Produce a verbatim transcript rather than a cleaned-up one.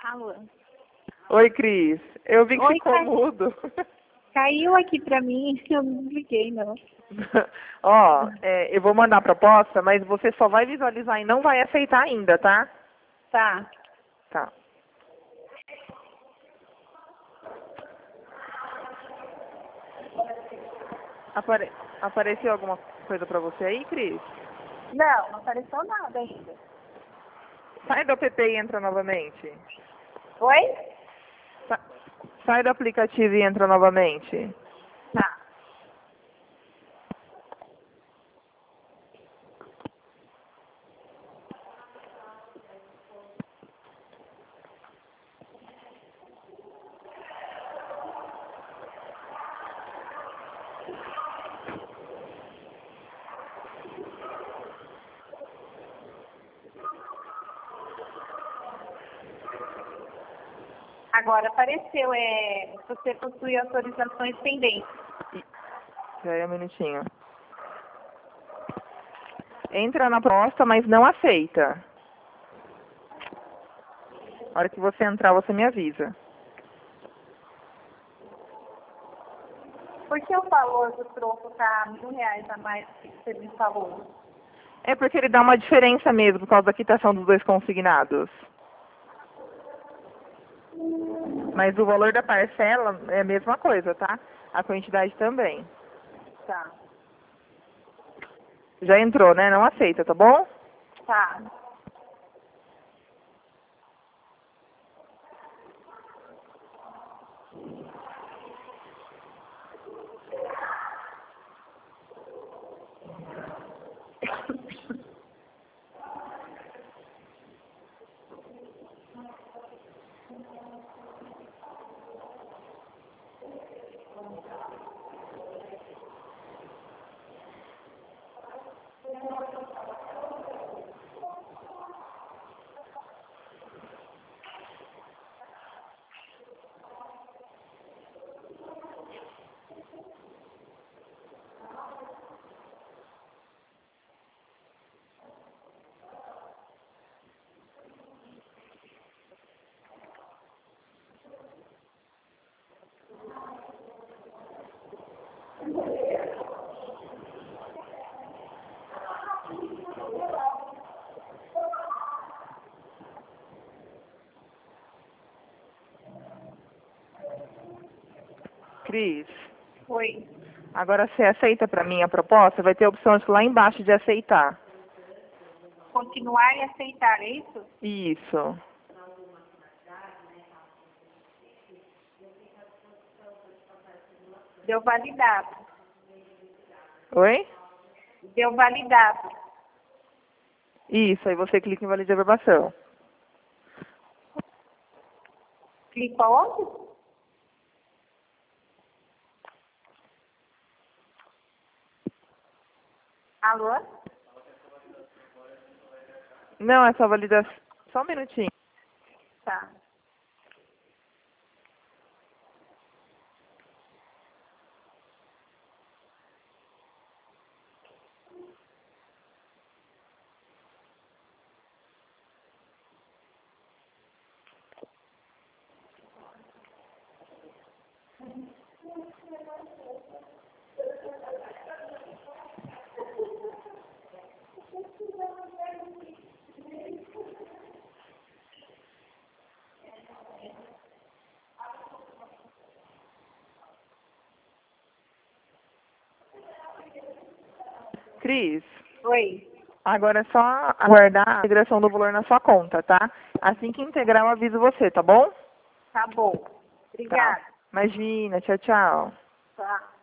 Alô? Oi, Cris. Eu vi que Oi, ficou Cai- mudo. Caiu aqui pra mim, eu não liguei, não. Ó, é, eu vou mandar a proposta, mas você só vai visualizar e não vai aceitar ainda, tá? Tá. Tá. Apare... Apareceu alguma coisa pra você aí, Cris? Não, não apareceu nada ainda. Sai do app e entra novamente. Oi? Sa- Sai do aplicativo e entra novamente. Tá. Agora apareceu, é, você possui autorizações pendentes. Espera aí um minutinho. Entra na proposta, mas não aceita. Na hora que você entrar, você me avisa. Por que o valor do troco tá mil reais a mais do que você me falou? É porque ele dá uma diferença mesmo por causa da quitação dos dois consignados. Mas o valor da parcela é a mesma coisa, tá? A quantidade também. Tá. Já entrou, né? Não aceita, tá bom? Tá. Cris, Oi. agora você aceita pra mim a proposta? Vai ter a opção de lá embaixo de aceitar. Continuar e aceitar, é isso? Isso. Deu validado. Oi? Deu validado. Isso, aí você clica em validar a aprovação. Clico aonde? Alô? Não, é só validação. Só um minutinho. Tá. Cris, Oi. agora é só aguardar a integração do valor na sua conta, tá? Assim que integrar, eu aviso você, tá bom? Tá bom. Obrigada. Tá. Imagina, tchau, tchau. Tá.